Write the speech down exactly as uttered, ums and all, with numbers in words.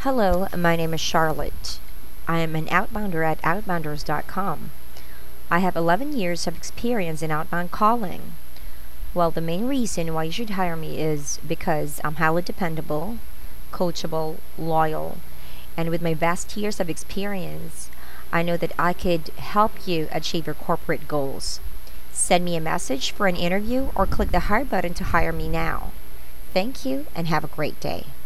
Hello, my name is Charlotte. I am an outbounder at outbounders dot com. I have eleven years of experience in outbound calling. Well, the main reason why you should hire me is because I'm highly dependable, coachable, loyal, and with my vast years of experience, I know that I could help you achieve your corporate goals. Send me a message for an interview or click the hire button to hire me now. Thank you and have a great day.